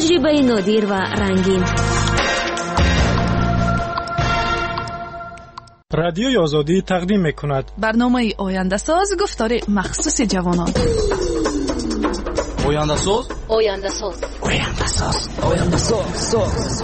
تجربه نادر و رنگین. رادیوی آزادی تقدیم می‌کند برنامه آینده ساز گفتار مخصوص جوانان. آینده ساز آینده ساز آینده ساز آینده ساز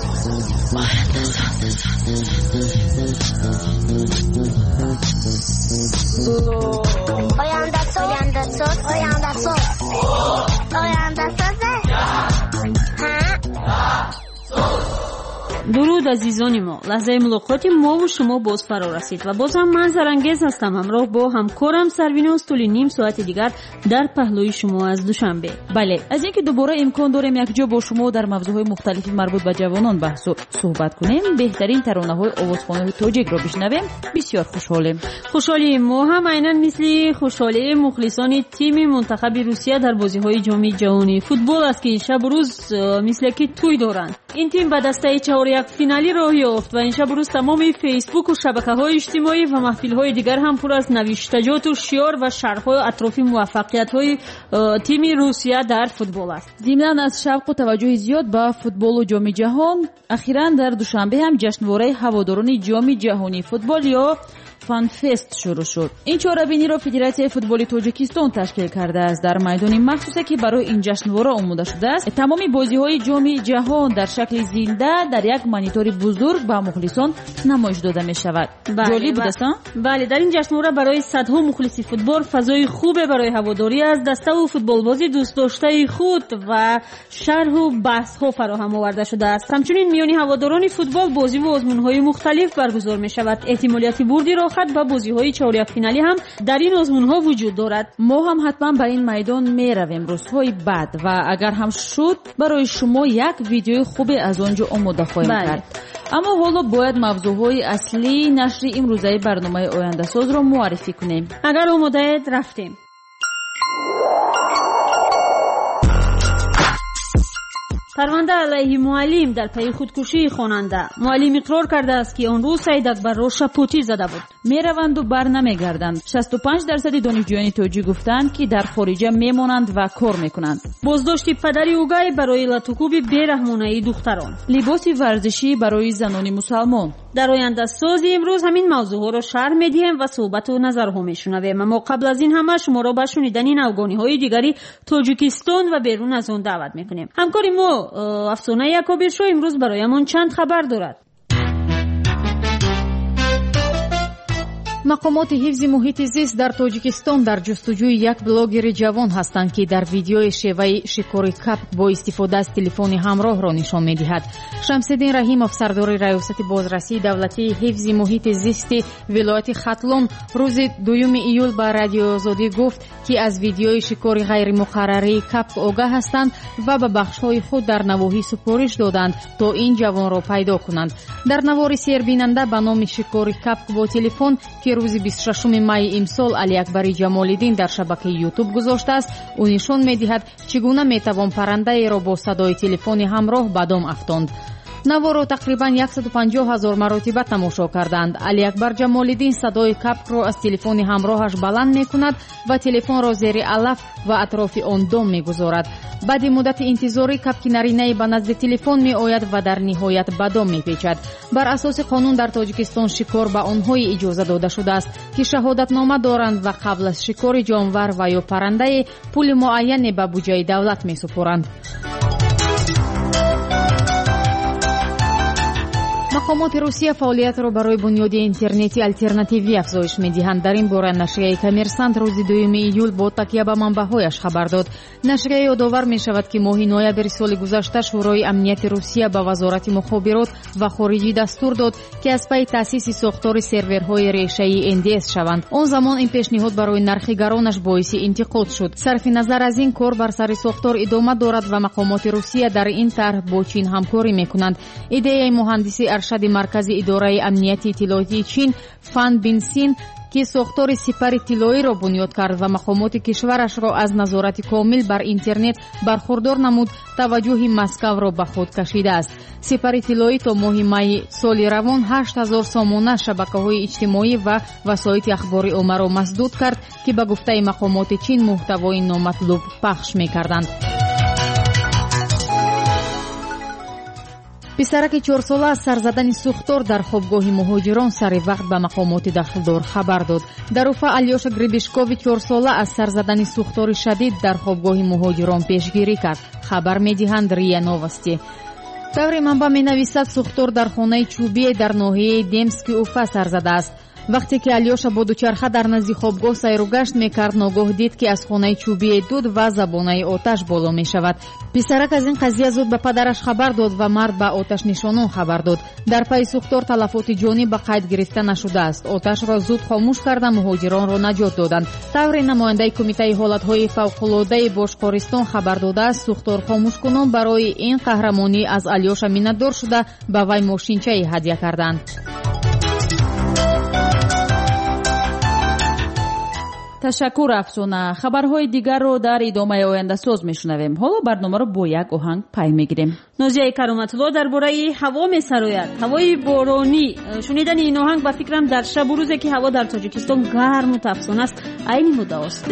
درود عزیزان ما، لحظه ملاقات ما و شما باز فرا رسید و باز هم من زرنگیز هستم، همراه با همکارم سروین طول نیم ساعت دیگر در پهلوی شما از دوشنبه. بله، از اینکه دوباره امکان داریم یک جا با شما در موضوعهای مختلفی مربوط به جوانان بحث و صحبت کنیم، بهترین ترانه‌های آوازخوان‌های تاجیک را بشنویم، بسیار خوشحالیم. ما هم عیناً مثل خوشحالی مخلصان تیم منتخب روسیه در بازی‌های جام جهانی فوتبال است که شب و روز مثل که توی دارند. این تیم به دسته 4 فینالی راه یافت و این شب روز تمام فیسبوک و شبکه‌های اجتماعی و محفل‌های دیگر هم پر از نوشتجات و شعار و شرح‌های اطرافی موفقیت‌های تیم روسیه در فوتبال است. ضمناً از شوق و توجه زیاد به فوتبال و جام جهان، اخیراً در دوشنبه هم جشنواره هواداران جام جهانی فوتبال یا فان فست شروع شد. این چهاربینی را فدراسیون فوتبال تاجیکستان تشکیل کرده است. در میدان مخصوصی که برای این جشنواره آماده شده است، تمام بازی‌های جام جهان در شکل زنده در یک مانیتور بزرگ به مخلصان نمایش داده می‌شود. جالب است. بله، در این جشنواره برای صدها مخلص فوتبال فضای خوب برای هواداری از دسته و فوتبال بازی دوست داشته خود و شرح و بحث‌ها فراهم آورده شده است. همچنین میان هواداران فوتبال بازی و آزمون‌های مختلف برگزار می‌شود. احتمالیت بردی را با بازی‌های چهارم فینالی هم در این آزمون‌ها وجود دارد. ما هم حتما به این میدان می‌رویم روزهای بعد و اگر هم شد برای شما یک ویدیو خوب از آنجا آماده خواهیم کرد. اما حالا باید موضوعهای اصلی نشر امروزه برنامه آینده ساز را معرفی کنیم. اگر آماده رفتیم. پرونده علیه معلم در پی خودکشی خواننده. معلم اقرار کرده است که آن روز سعید اکبر را شپوتی زده بود. میروند و بر نمیگردند. 65% دانشجویان تاجیک گفتند که در خارجه میمانند و کار میکنند. بازداشت پدر اوگای برای لطوکوب بیرحمانه دختران. لباس ورزشی برای زنان مسلمان. در آینده سازی امروز همین موضوعها را شرح میدیم و صحبت و نظرها میشنویم. اما قبل از این همه شما را به شنیدن نوگانی‌های دیگری تاجیکستان و بیرون از آن دعوت میکنیم. همکاری ما افسانه یکابیر شو امروز برایمان چند خبر دارد. مقامات حفظ محیط زیست در تاجیکستان در جستجوی یک بلاگر جوان هستند که در ویدیوی شیوه شکار کپ با استفاده از تلفن همراه را نشان می‌دهد. شمس‌الدین رحیم افسردار ریاست بازرسی دولتی حفظ محیط زیست ولایت ختلون روز 2 ایول به رادیو آزادی گفت که از ویدیوی شکار غیر مقرره کپ آگاه هستند و به بخش‌های خود در نواحی سپارش دادند تا این جوان را پیدا کنند. در نوار سیربیننده به نام شکار کپ با تلفن که روز 26 می امسال علی اکبر جمال‌الدین در شبکه یوتیوب گذاشته است، او نشان می‌دهد چگونه میتوان پرنده را با صدای تلفن همراه به دام افکند. نوار را تقریبا 150,000 مرتبه تماشا کردند. علی اکبر جمال‌الدین صدای کپ را از تلفن همراهش بلند می‌کند و تلفن را زیر علف و اطراف آن دام می‌گذارد. بعد مدت انتظاری کپ نرینه به نزد تلفن می‌آید و در نهایت به دام می‌پیچد. بر اساس قانون در تاجیکستان شکار به آنها اجازه داده شده است که شهادتنامه دارند و قبل از شکار جانور و یا پرنده پول معین به بودجه دولت می‌سپارند. مقامات روسیه فعالیت را برای بنیاد اینترنتی آلترناتیوی افزایش می‌دهند. در این باره نشریه کامرسانت روز 2 ایول با تکیه به منبع‌هایش خبر داد. نشریه یادآور می‌شود که ماه نوامبر سال گذشته شورای امنیت روسیه به وزارت مخابرات و خارجی دستور داد که از پی تأسیس ساختار سرورهای ریشه‌ای NDS شوند. آن زمان این پیشنهاد برای نرخ گرانش باعث انتقاد شد. صرف نظر از این کار بر سر ساختار ادامه دارد و مقامات روسیه در این طرح با چین همکاری می‌کنند. ایده مهندس ارشد مرکز اداره امنیت اطلاعاتی چین فان بینسین که ساختار سپر اطلاعی را بنیاد کرد و مقامات کشورش را از نظارت کامل بر اینترنت برخوردار نمود، توجه مسکو را به خود کشیده است. سپر اطلاعی تا ماه می سال روان 8,000 سامانه شبکه‌های اجتماعی و وسایل اخباری عامه را مسدود کرد که به گفته مقامات چین محتوای نامطلوب پخش می‌کردند. پسرک 4 ساله از سر زدن سوختار در خوابگاه مهاجران سر وقت به مقامات داخلدار خبر داد. در اوفا الیوشا گریبشکوو 4 ساله از سر زدن سوختار شدید در خوابگاه مهاجران پیشگیری کرد. خبر می‌دهند ریا نووستی. طور منبع می‌نویسد سوختار در خانه چوبی در ناحیه دیمسکی اوفا سر زده است. وقتی که الیوشا با دوچرخه در نزدیک خوابگاه سیر و گشت میکرد ناگاه دید که از خانه چوبی دود و زبانه آتش بالا میشود. پسرک از این قضیه زود به پدرش خبر داد و مرد به آتش نشانان خبر داد. در پی سوختار تلفات جانی به قید گرفته نشده است. آتش را زود خاموش کرده مهاجران را نجات دادند. طور نماینده کمیته حالت‌های فوق‌العاده باشقورستان خبر داده است سوختار خاموش کنان برای این قهرمانی از الیوشا منتدار شده به وی ماشینچه هدیه کردند. تشکر افسانه. خبرهای دیگر رو در ادامه آینده ساز میشنویم. حالا برنامه رو با یک آهنگ پای میگیریم. نازیه کرامت‌الله درباره هوا میسراید. هوای بارانی. شنیدن این آهنگ به فکرم در شب و روزی که هوا در تاجیکستان گرم و تفسون است عین هداست.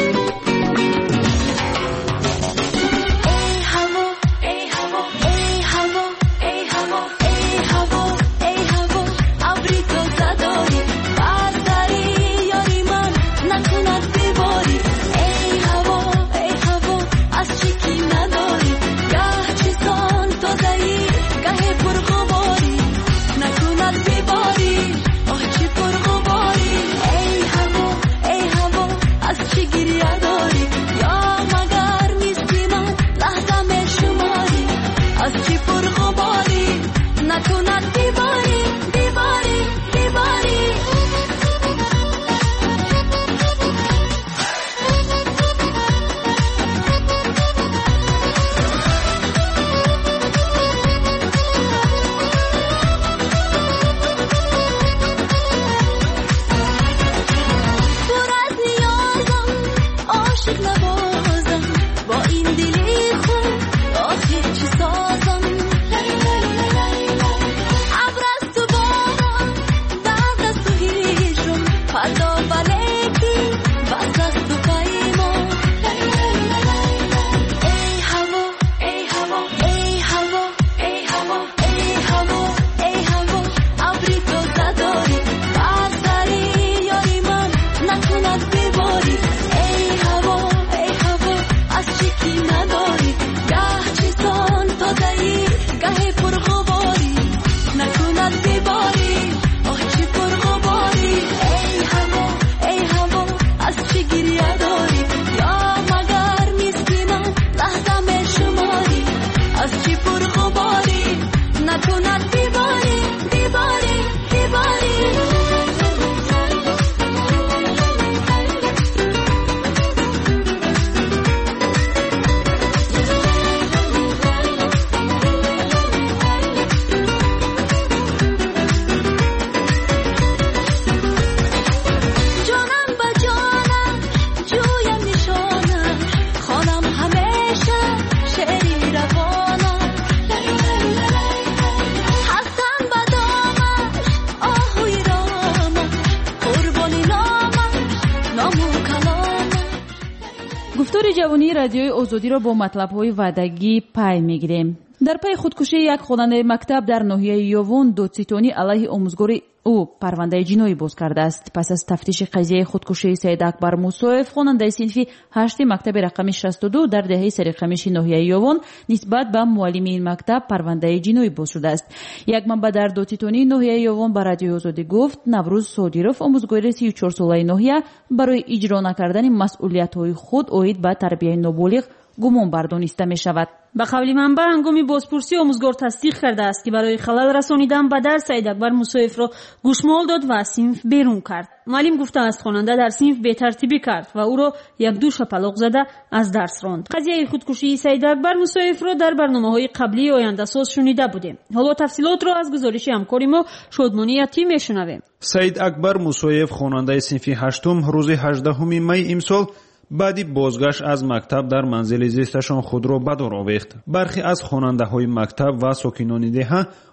جوانی رادیوی آزادی را با مطلب‌های وعدگی پای می‌گیریم. در پی خودکشی یک خواننده مکتب در ناحیه یوون دادستانی علیه آموزگار او پرونده جنایی باز کرده است. پس از تفتیش قضیه خودکشی سید اکبر موسویف خواننده صنف 8 مکتب رقم 62 در دهه سرخمش ناحیه یوون نسبت به معلم این مکتب پرونده جنایی باز شده است. یک منبع در دادستانی ناحیه یوون به رادیوی آزادی گفت نوروز صادیروف آموزگار 34 ساله ناحیه برای اجرا نکردن مسئولیت‌های خود عاید به تربیت نابالغ گمان بردانسته می شود. به قول منبع هنگام بازپرسی آموزگار تصدیق کرده است که برای خلل رسانیدن به درس سید اکبر موسویف را گوشمال داد و از صنف بیرون کرد. معلم گفته است خواننده در صنف بی‌ترتیبی کرد و او را یک دو شپلاق زده از درس راند. قضیه خودکشی سید اکبر موسویف را در برنامه‌های قبلی آینده ساز شنیده بودیم. حالا تفصیلات را از گزارش همکار ما شادمانی یتی میشنویم. سید اکبر موسویف خواننده صنف 8 روز 18 می امسال بعدی بازگشت از مکتب در منزل زیستشان خود را به دار آویخت. برخی از خواننده‌های مکتب و ساکنان دهه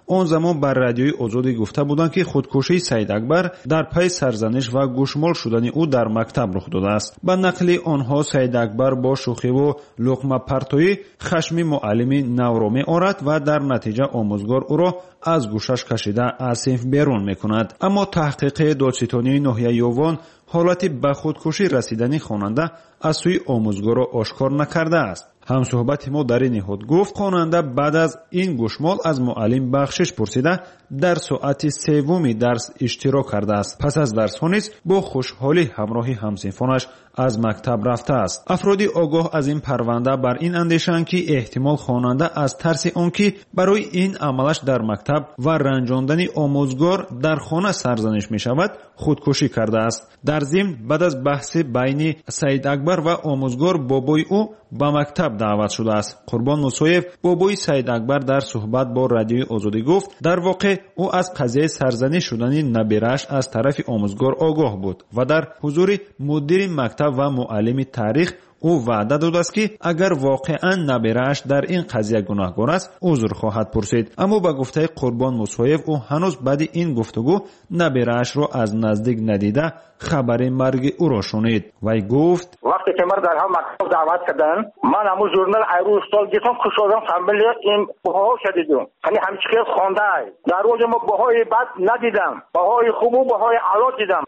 اون زمان بر رادیوی آزادی گفته بودند که خودکشی سید اکبر در پی سرزنش و گوشمال شدن او در مکتب رخ داده است. به نقل آنها سید اکبر با شوخی و لقمه پرتویی خشم معلم نو را می‌آورد و در نتیجه آموزگار او را از گوشش کشیده از صنف بیرون می‌کند. اما تحقیق دادستانی ناحیه یوان حالت به خودکشی رسیدن خواننده از سوی آموزگار را آشکار نکرده است. همصحبت ما در این نهاد گفت خواننده بعد از این گوشمال از معلم بخشش پرسیده در ساعت سوم درس اشتراک کرده است. پس از درس ها نیز با خوشحالی همراهی همصنفانش از مکتب رفته است. افرادی آگاه از این پرونده بر این اندیشه‌اند که احتمال خواننده از ترس آنکه برای این عملش در مکتب و رنجاندن آموزگار در خانه سرزنش می شود خودکشی کرده است. در ضمن بعد از بحث بین سید اکبر و آموزگار بابای او به مکتب دعوت شده است. قربان موسویف بابای سید اکبر در صحبت با رادیوی آزادی گفت در واقع او از قضیه سرزنش شدن نبیرش از طرف آموزگار آگاه بود و در حضور مدیر مکتب و معلم تاریخ او وعده داده است که اگر واقعا نبیرش در این قضیه گناهکار است عذر خواهد پرسید. اما به گفته قربان موسویف او هنوز بعد این گفتگو نبیرش را از نزدیک ندیده خبر مرگ او را شنید. وی گفت وقتی که مرا در هم مکتب دعوت کردن من همون ژورنال ایرو استال گفتم خوش شدم فهمیدم این بها شدیدم یعنی همچین خوانده در روز ما بهای بد ندیدم بهای خوب و بهای اعلی دیدم.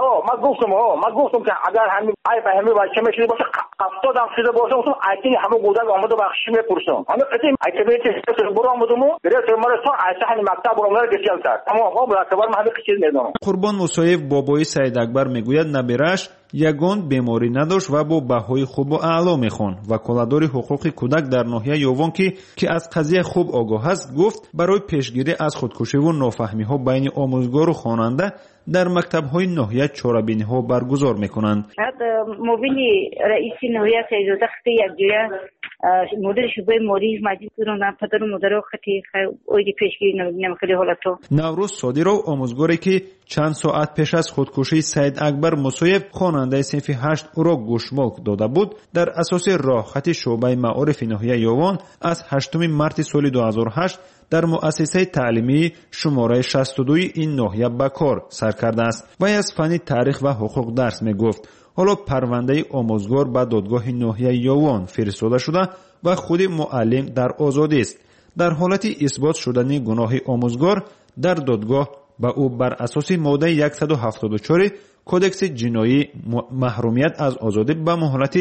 من گفتم که اگر همین ای فهمی بچه میشید باشه 70 شده باشه اون اگه همه گودال آمده بخشی میپرسم اما قدیم اگه بیت برو آمدم درست مرا تا اصلا مکتب برام گفتم کرد اما آقا مرتبا من همه چیز میدونم. قربان موسویف بابای سید اکبر میگوید نبیرش یگان بیماری نداشت و با بهای خوب و اعلا میخوان. وکالتدار حقوق کودک در ناحیه یوان که از قضیه خوب آگاه است گفت برای پیشگیری از خودکشی و نافهمی ها بین آموزگار و خواننده در مکتب های ناحیه چاره‌بینی ها برگزار میکنند. موبیلی رئیس ناحیه سیدزاده خطی یکجویه مدیر شعبه مالی مجید کردن پدر و مدیر خطی اویدی پیشگیری نمیکنه حالتو. نوروز صادیرو آموزگاری که چند ساعت پیش از خودکشی سید اکبر موسویف خواننده صنف 8 او را گوشمال داده بود در اساس راه خط شعبه معارف ناحیه یوان از 8 مارس سال 2008 در مؤسسه تعلیمی شماره 62 این ناحیه به کار سر کرده است. وی از فن تاریخ و حقوق درس می گفت. حالا پرونده آموزگار به دادگاه ناحیه یوان فرستاده شده و خود معلم در آزادی است. در حالت اثبات شدن گناه آموزگار در دادگاه به او بر اساس ماده 174 کدکس جنایی محرومیت از آزادی به مهلت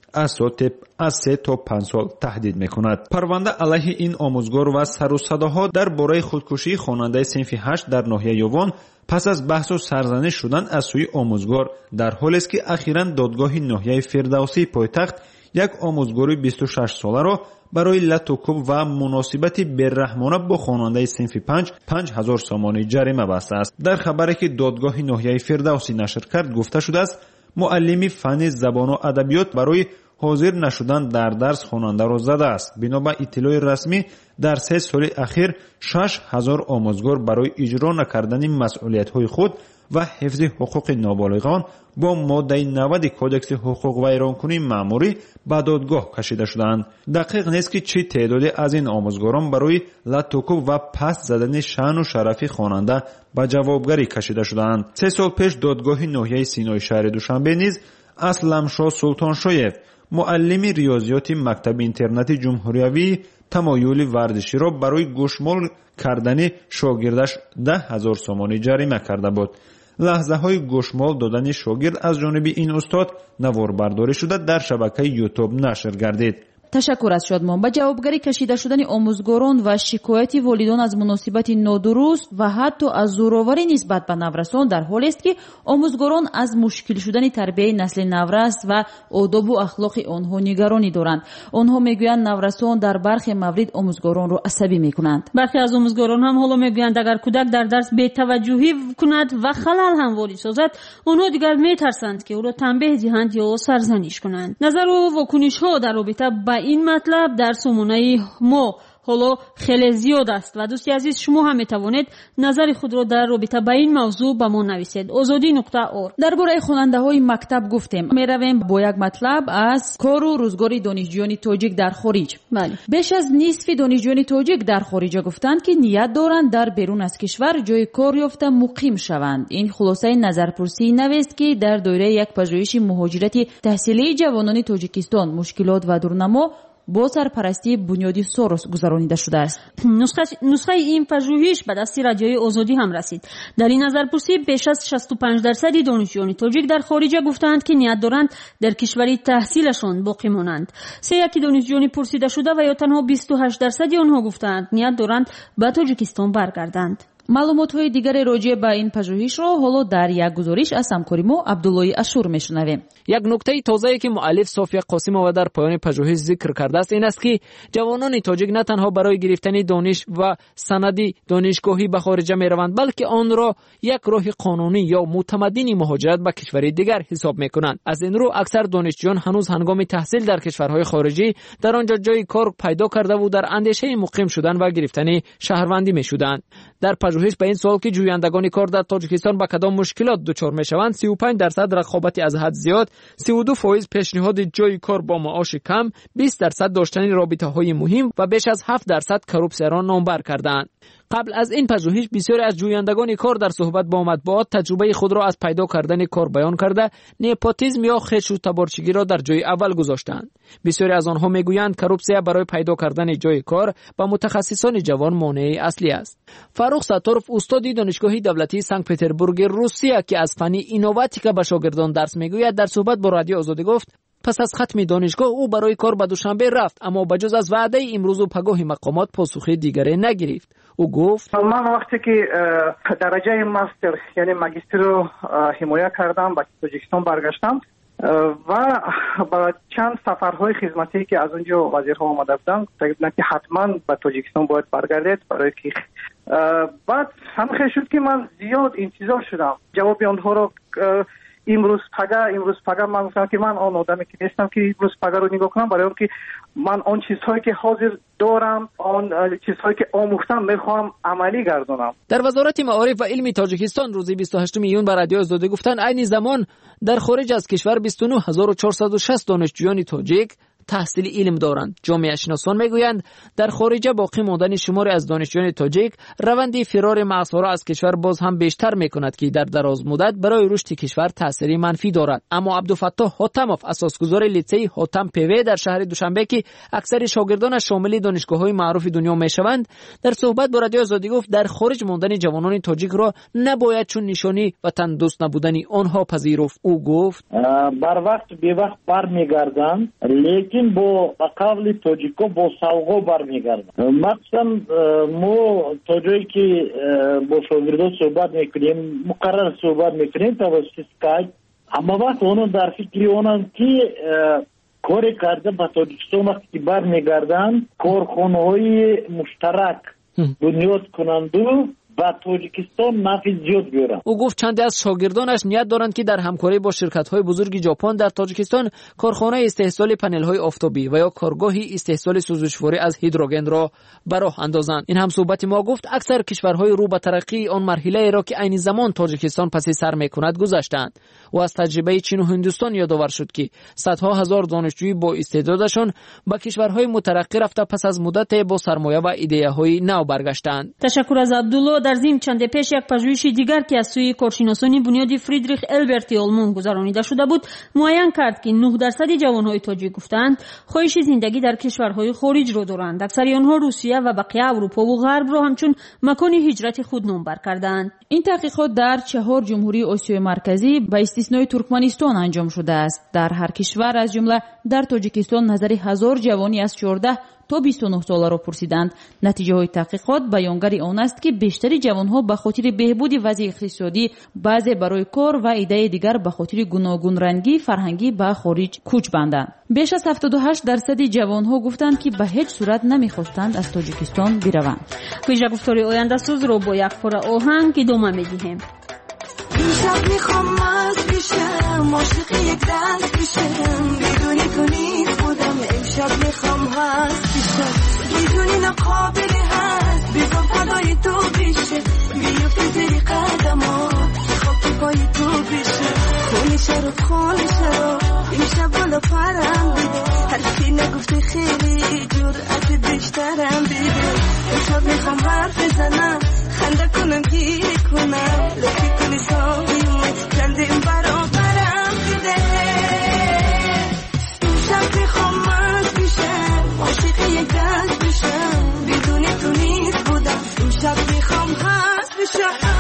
از 3 تا 5 سال تهدید میکند. پرونده علیه این آموزگار و سر و صداها درباره خودکشی خواننده صنف 8 در ناحیه یوان پس از بحث و سرزنش شدن از سوی آموزگار در حالی است که اخیراً دادگاه ناحیه فردوسی پایتخت یک آموزگار 26 ساله را برای لطوکوب و مناسبت بی‌رحمانه با خواننده صنف 5000 سامانی جریمه بسته است. در خبری که دادگاه ناحیه فردوسی نشر کرد گفته شده است معلم فن زبان و ادبیات برای حاضر نشدن در درس خواننده را زده است. بنا به اطلاع رسمی در 3 سال اخیر 6000 آموزگار برای اجرا نکردن مسئولیت‌های خود و حفظ حقوق نابالغان با ماده 90 کدکس حقوق ویرانکنی مأموری به دادگاه کشیده شدند. دقیق نیست که چه تعدادی از این آموزگاران برای لطوکوب و پس زدن شأن و شرف خواننده به جوابگری کشیده شدند. 3 سال پیش دادگاه ناحیه سینای شهر دوشنبه نیز اسلمشاه سلطانشویف معلم ریاضیات مکتب اینترنتی جمهوریوی تمایل ورزشی را برای گوشمال کردن شاگردش 10,000 سامانی جریمه کرده بود. لحظه های گوشمال دادن شاگرد از جانب این استاد نواربرداری شده در شبکه یوتیوب نشر گردید. تشکر از شادمان. به جوابگری کشیده شدن آموزگاران و شکایت والدان از مناسبت نادرست و حتی از زورآوری نسبت به نورسان در حالی است که آموزگاران از مشکل شدن تربیت نسل نورس و آداب و اخلاق آنها نگرانی دارند. آنها میگویند نورسان در برخی موارد آموزگاران را عصبی میکنند. برخی از آموزگاران هم حالا میگویند اگر کودک در درس بی‌توجهی کند و خلل هم وارد سازد آنها دیگر میترسند که او را تنبیه دهند یا سرزنش کنند. نظر و واکنش ها در رابطه با این مطلب در سامانه ما حالا خیلی زیاد است و دوستی عزیز شما هم میتوانید نظر خود را در رابطه با این موضوع به ما نویسید. azadi.org. درباره خواننده های مکتب گفتیم. میرویم با یک مطلب از کار و روزگار دانشجویان تاجیک در خارج. بله. بیش از نصف دانشجویان تاجیک در خارج گفتند که نیت دارند در بیرون از کشور جای کار یافته مقیم شوند. این خلاصه نظرپرسی نویست که در دایره یک پژوهش مهاجرت تحصیلی جوانان تاجیکستان مشکلات و دورنما با سرپرستی بنیادی سوروس گذرانیده شده است. نسخه این پژوهش به دست رادیوی آزادی هم رسید. در این نظرپرسی بیش از 65% دانشجویان تاجیک در خارج گفتند که نیت دارند در کشوری تحصیلشان باقی مانند. 3% دانشجویان پرسیده شده و یا تنها 28% آنها گفتند نیت دارند به تاجیکستان برگردند. معلومات‌های دیگر راجع به این پژوهش را حالا در یک گزارش از همکار ما عبدالله اشور میشنویم. یک نکته تازه‌ای که مؤلف صافیه قاسمова در پایان پژوهش ذکر کرده است این است که جوانان تاجیک نه تنها برای گرفتن دانش و سندی دانشگاهی به خارج می‌روند بلکه آن را یک راه قانونی یا متمدن مهاجرت به کشور دیگر حساب می‌کنند. از این رو اکثر دانشجویان هنوز هنگام تحصیل در کشورهای خارجی در آنجا جای کار پیدا کرده و در اندیشه مقیم شدن و گرفتن شهروندی می‌شدند. در پژوهش به این سوال که جویندگان کار در تاجیکستان با کدام مشکلات دچار میشوند 35% رقابت از حد زیاد، 32% پیشنهاد جای کار با معاش کم، 20% داشتن رابطه‌های مهم و بیش از 7% کروپسیون را نامبر کردند. قبل از این پژوهش بسیاری از جویندگان کار در صحبت با مطبوعات تجربه خود را از پیدا کردن کار بیان کرده نپوتیسم یا خیش و تبارچگی را در جای اول گذاشتند. بسیاری از آنها میگویند کروپسیا برای پیدا کردن جای کار با متخصصان جوان مانع اصلی است. فاروق ستارف استاد دانشگاه دولتی سنت پترزبورگ روسیه که از فن اینوواتیکا به شاگردان درس میگوید در صحبت با رادیو آزادی گفت پس از ختم دانشگاه او برای کار به دوشنبه رفت اما بجز از وعده امروز و پگاه مقامات پاسخ دیگری نگرفت. او گفت من وقتی که درجه ماستر یعنی ماجستر رو حمایت کردم به تاجیکستان برگشتم و با چند سفرهای خدمتی که از اونجا وزیرها آمده بودن گفتن که حتما به تاجیکستان باید برگردید برای که بعد همین شد که من زیاد انتظار شدم جواب آنها رو امروز پگا من گفتم که من آن آدمی که نیستم که امروز پگا رو نگاه کنم برای اون که من آن چیزهایی که حاضر دارم آن چیزهایی که آموختم میخوام عملی گردانم. در وزارت معارف و علم تاجیکستان روز 28 میلیون به رادیو آزادی گفتن عین زمان در خارج از کشور 29460 دانشجویان تاجیک تحصیل علم دارند. جامعه شناسان میگویند در خارج باقی ماندن شماری از دانشجویان تاجیک روند فرار مغزها از کشور باز هم بیشتر میکند که در دراز مدت برای رشد کشور تاثیر منفی دارد. اما عبدالفتاح حاتموف اساسگذار لیسه حاتم پیوی در شهر دوشنبه که اکثر شاگردان شامل دانشگاه‌های معروف دنیا میشوند در صحبت با رادیو آزادی گفت در خارج ماندن جوانان تاجیک را نباید چون نشانی وطن دوست نبودن آنها پذیرفت. او گفت بر وقت بی وقت برمیگردند لیکن با قبل تاجیکا با سوغا برمیگردند. مثلا ما تا جایی که با شاگردان صحبت میکنیم مقرر صحبت میکنیم توسط اسکایپ اما وقت اونو در فکری اونن که کار کرده با تاجیکستان وقتی که برمیگردند کارخانه‌های مشترک بنیاد کنند و با تاجیکستان نفع زیاد بیارن. او گفت چند از شاگردانش نیت دارند که در همکاری با شرکت‌های بزرگ ژاپن در تاجیکستان کارخانه استحصال پنل‌های آفتابی و یا کارگاهی استحصال سوزشواری از هیدروژن را به راه اندازند. این هم صحبت ما گفت اکثر کشورهای رو به ترقی آن مرحله را که عین زمان تاجیکستان پس سر می‌کند گذشتند. و از تجربه چین و هندوستان یادآور شد که صدها هزار دانشجوی با استعدادشان به کشورهای مترقی رفته پس از مدت با سرمایه و ایده‌های نو برگشتند. تشکر از عبدالله. در ضمن چند پیش یک پژوهش دیگر که از سوی کارشناسان بنیادی فریدریخ البرتی آلمان گذرانیده شده بود معین کرد که 9% جوانهای تاجیک گفتند خواهش زندگی در کشورهای خارج را دارند. اکثر آنها روسیه و بقیه اروپا و غرب را همچون مکان هجرت خود نامبر کردند. این تحقیقات در 4 جمهوری آسیای مرکزی با استثنای ترکمنستان انجام شده است. در هر کشور از جمله در تاجیکستان نظر 1000 جوانی از 14 تا 29 ساله را پرسیدند. نتیجه های تحقیقات بیانگر آن است که بیشتر جوانها به خاطر بهبود وضع اقتصادی، بعضی برای کار و ایده دیگر به خاطر گوناگون رنگی فرهنگی به خارج کوچ بندند. بیش از 78% جوانها گفتند که به هیچ صورت نمیخواستند از تاجیکستان بروند. ویژه گفتار آینده سوز رو با یک پاره آهنگ ادامه میدیم. شب میخوام مست بشم عاشق یک دست بشم بدونی تو نیست خودم امشب میخوام هست بشم بدونی نقا رودخونه شد این شب بالا پرم دیده حرفی نگفته خیلی جرأت بیشترم دیده امشب میخوام حرف بزنم خنده کنم گیره کنم لطفی کنی ساقیمون کندیم برابرم دیده امشب میخوام مست بشم عاشق یک دست بشم بدون تو نیست بودم امشب میخوام هست بشم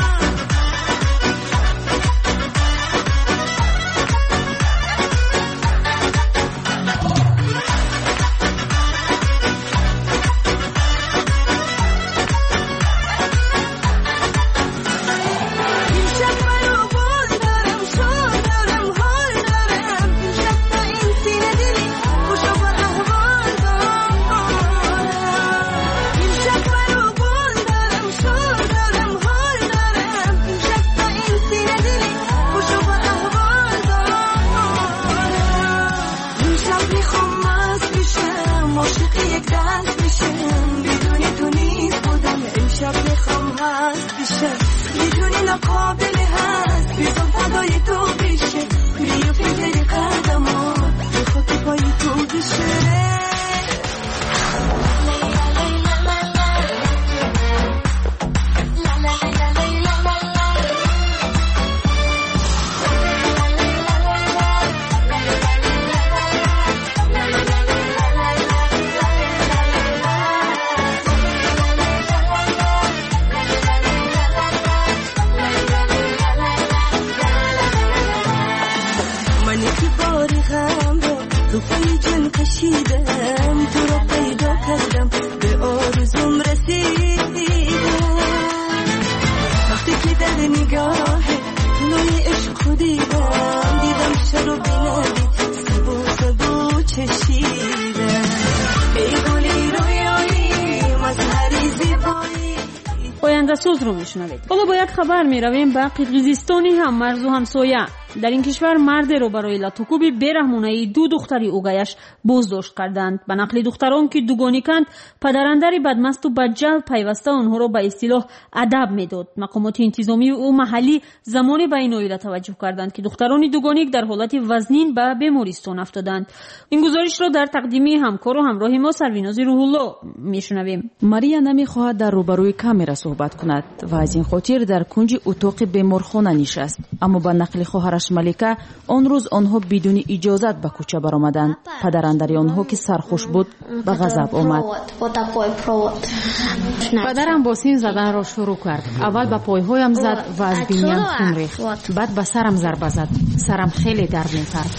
پاینده سوز رو میشنوید. حالا با یک خبر میرویم به قرقیزستانی هم مرز و همسایه. در این کشور مرد رو برای لاتوکوبی بیرحمانه دو دختری اوگایش بازداشت کردند. به نقل دختران که دوگانی کند پدراندری بدمست و بدجل پیوسته آنها را به اصطلاح ادب میداد. مقامات انتظامی و محلی زمانی به این اویله توجه کردند که دختران دوگانی در حالت وزنین به بیمارستان افتادند. این گزارش را در تقدیمی همکار و همراه ما سرویناز روح الله میشنویم. ماریا نمیخواهد در روبروی کامرا صحبت کند و از این خاطر در کنج اتاق بیمارخانه نشست، اما با نقل خواهرش ملیکا آن روز آنها بدون اجازت به کوچه برآمدند. پدراندر آنها که سرخوش بود به غضب آمد. پدرم با سیم زدن را شروع کرد. اول به پایهایم زد و از بینیم خون ریخت. بعد به سرم ضربه زد. سرم خیلی درد می‌کرد.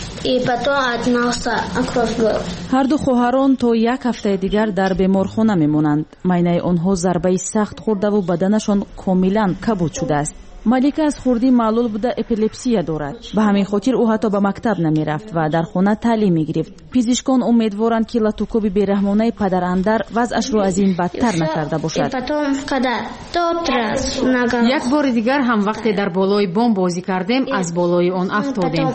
هر دو خواهران تا یک هفته دیگر در بیمارخانه میمونند. معاینه آنها ضربه سخت خورده و بدنشان کاملا کبود شده است. ملیکا از خوردی معلول بوده اپیلپسی دارد. به همین خاطر او حتی به مکتب نمی رفت و در خانه تعلیم می گرفت. پزشکان امیدوارند که لاتوکوبی بیرحمانه پدراندر وضعش رو از این بدتر نکرده باشد. یک بار دیگر هم وقتی در بالای بام بازی کردیم از بالای آن افتادیم.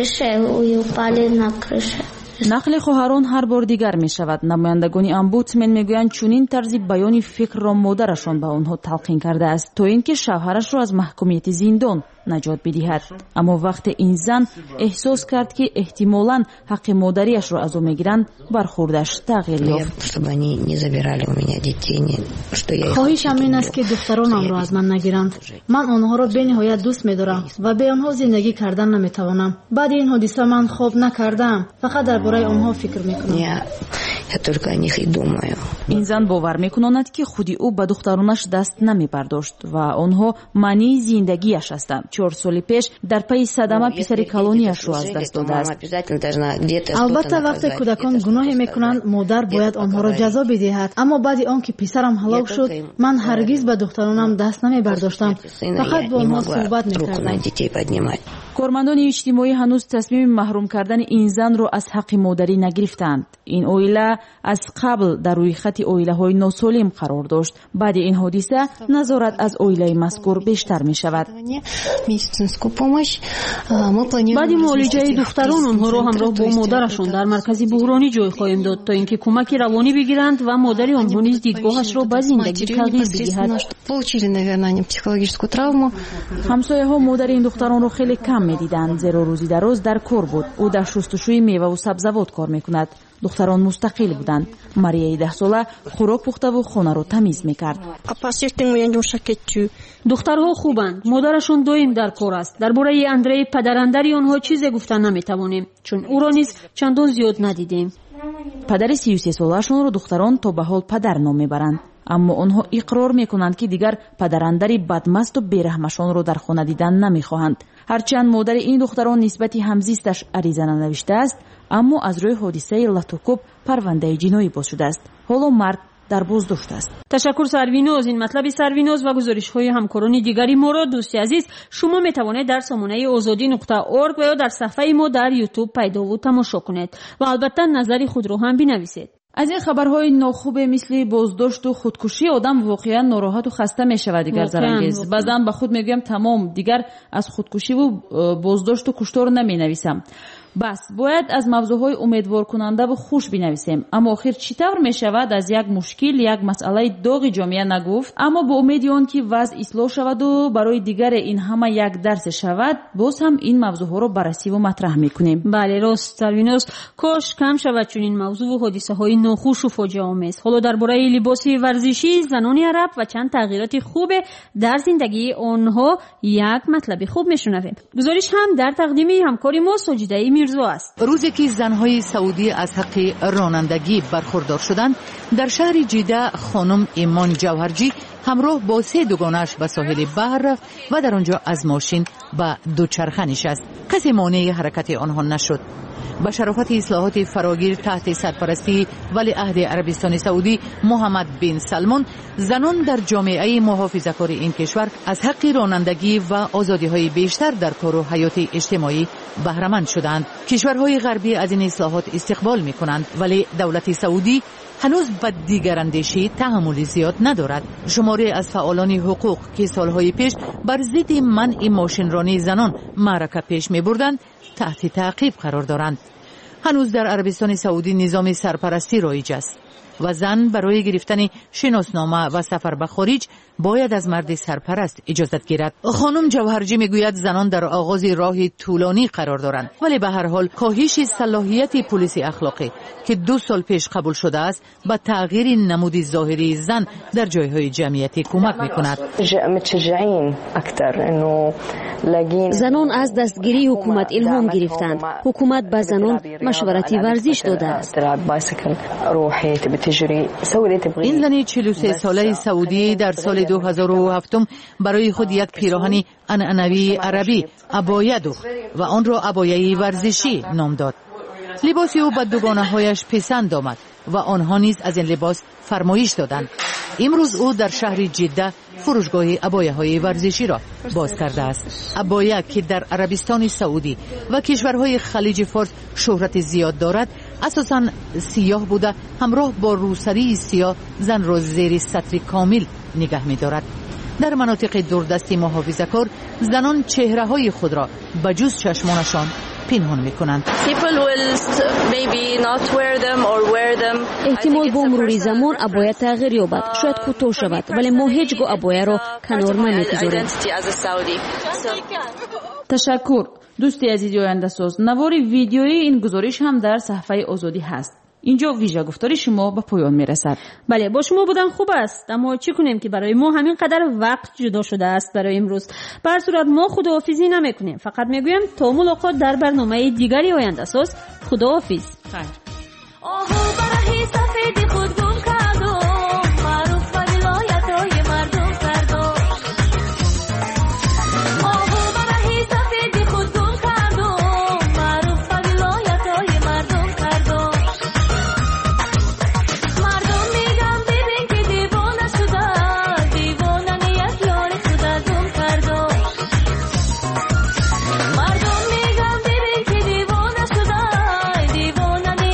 نقل خواهران هر بار دیگر می شود. نمایندگان امبودسمن می گویند چنین طرز بیان فکر را مادرشان به آنها تلقین کرده است تا اینکه شوهرش را از محکومیت زندان نجات بدهد. اما وقت این زن احساس کرد که احتمالاً حق مادریش را از او میگیرند برخوردش تغییر یافت. خواهشم این است که دخترانم را از من نگیرند. من آنها را به نهایت دوست می‌دارم و به آنها زندگی کردن نمی‌توانم. بعد این حادثه من خواب نکردم. فقط درباره آنها فکر می‌کنم. این زن باور می‌کند که خودی او به دخترانش دست نمی‌برداشت و آنها معنی زندگیش هستند. 4 سال پیش در پی صدمه پسر کالونیش را از دست داده است. البته وقتی کودکان گناه میکنند مادر باید آنها را جزا بدهد، اما بعد آنکه پسرم هلاک شد من هرگز به دخترانم دست نمیبرداشتم، فقط با آنها صحبت میکردم. کارمندان اجتماعی هنوز تصمیم محروم کردن این زن را از حق مادری نگرفتند. این اویله از قبل در روی خط اویله‌های ناسالم قرار داشت. بعد این حادثه نظارت از اویله مذکور بیشتر می شود. بعد معالجه دختران آنها را همراه با مادرشان در مرکز بحرانی جای خواهیم داد تا اینکه کمک روانی بگیرند و مادر آنها نیز دیدگاهش را به زندگی تغییر بدهد. همسایه ها مادر این دختران را خیلی کم کم می‌دیدند زیرا روزی در روز در کار بود. او در شستشوی میوه و سبزیجات کار می‌کند. دختران مستقل بودند. ماریا 10 ساله خوراک پخته و خانه را تمیز می‌کرد. دخترها خوبند. مادرشون دویم در کار است. درباره اندری پدراندری آنها چیزی گفتن نمی‌توانیم چون او را نیز چندان زیاد ندیدیم. پدر 33 ساله‌شون را دختران تا به حال پدر نام می‌برند. اما آنها اقرار میکنند که دیگر پدراندری بدمست و بیرحمشان را در خانه دیدن نمیخواهند. هرچند مادر این دختران نسبت همزیستش عریضه ننوشته است، اما از روی حادثه لاتوکوب پرونده جنایی باز شده است. حالا مرد در بازداشت است. تشکر سرویناز. این مطلب سرویناز و گزارش‌های همکاران دیگری ما را دوستی عزیز شما میتوانید در سامانه azadi.org و یا در صفحه ما در یوتیوب پیدا و تماشا کنید و البته نظر خود را هم بنویسید. از این خبرهای ناخوب مثل بازداشت و خودکشی آدم واقعا ناراحت و خسته می شود. دیگر زرنگیز بعضا به خود میگویم تمام دیگر از خودکشی و بازداشت و کشتار نمی نویسم. بس باید از موضوعهای امیدوار کننده و خوش بنویسیم. اما آخر چطور می شود از یک مشکل یک مسئله داغ جامعه نگفت، اما با امید آن که وضع اصلاح شود و برای دیگر این همه یک درس شود، باز هم این موضوعها را بررسی و مطرح میکنیم. بله راست سرویناز. کاش کم شود چون این موضوع و حادثه های ناخوش و فاجعه آمیز. حالا درباره لباس ورزشی زنان عرب و چند تغییرات خوب در زندگی آنها یک مطلب خوب میشنویم. گزارش هم در تقدیم همکاری ما ساجده میرزا است. روزی که زنهای سعودی از حق رانندگی برخوردار شدند، در شهر جده خانم ایمان جوهرجی همراه با 3 دوگانش به ساحل بحر رفت و در آنجا از ماشین به دوچرخه نشست. کسی مانع حرکت آنها نشد. با شرافت اصلاحات فراگیر تحت سرپرستی ولیعهد عربستان سعودی محمد بن سلمان، زنان در جامعه محافظه‌کار این کشور از حق رانندگی و آزادی‌های بیشتر در کار و حیات اجتماعی بهره‌مند شدند. کشورهای غربی از این اصلاحات استقبال می‌کنند، ولی دولت سعودی هنوز به دیگراندیشی تحمل زیاد ندارد. شماری از فعالان حقوق که سالهای پیش بر ضد منع ماشینرانی زنان معرکه پیش می‌بردند، تحت تعقیب قرار دارند. هنوز در عربستان سعودی نظام سرپرستی رایج است و زن برای گرفتن شناسنامه و سفر به خارج باید از مرد سرپرست اجازت گیرد. خانم جوهرجی میگوید زنان در آغاز راه طولانی قرار دارند، ولی به هر حال کاهش صلاحیت پلیس اخلاقی که 2 سال پیش قبول شده است به تغییر نمود ظاهری زن در جایهای جمعیتی کمک میکند. زنان از دستگیری حکومت الهام گرفتند. حکومت به زنان مشورتی ورزش داده است. این زن 43 ساله سعودی در سال 2007 برای خود یک پیراهن عنعنوی عربی عبایه دوخت و آن را عبایه ورزشی نام داد. لباسی او به دوگانه‌هایش پسند آمد و آنها نیز از این لباس فرمایش دادند. امروز او در شهر جده فروشگاه عبایه‌های ورزشی را باز کرده است. عبایه که در عربستان سعودی و کشورهای خلیج فارس شهرت زیاد دارد، اساساً سیاه بوده همراه با روسری سیاه زن را زیر سطر کامل نگه می‌دارد. در مناطق دوردستی محافظه‌کار زنان چهره‌های خود را بجز چشمانشان پنهان می‌کنند. احتمال با مرور زمان عبایه تغییر یابد، شاید کوتاه شود، ولی ما هیچگاه عبایه را کنار نمی‌گذاریم. تشکر دوستی عزیزی آینده ساز. نوار ویدیویی این گزارش هم در صفحه آزادی هست. اینجا ویژه گفتاری شما به پایان میرسد. بله با شما بودن خوب است، اما چی کنیم که برای ما همین قدر وقت جدا شده است برای امروز. به هر صورت ما خداحافظی نمیکنیم، فقط میگویم تا ملاقات در برنامه دیگری آینده ساز. خداحافظ.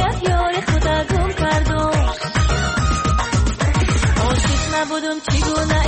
چگونه